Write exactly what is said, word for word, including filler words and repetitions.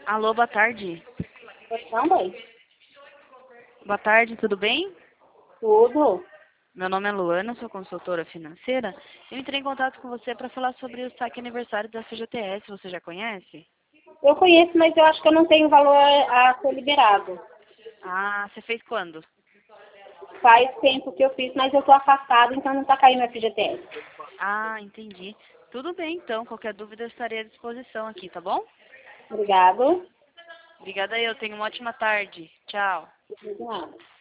Alô, boa tarde. Não, mãe. Boa tarde, tudo bem? Tudo. Meu nome é Luana, sou consultora financeira. Eu entrei em contato com você para falar sobre o saque aniversário da C G T S. Você já conhece? Eu conheço, mas eu acho que eu não tenho valor a ser liberado. Ah, você fez quando? Faz tempo que eu fiz, mas eu tô afastado, então não tá caindo F G T S. Ah, entendi. Tudo bem, então. Qualquer dúvida eu estarei à disposição aqui, tá bom? Obrigado. Obrigada, eu. Tenha uma ótima tarde. Tchau. De nada.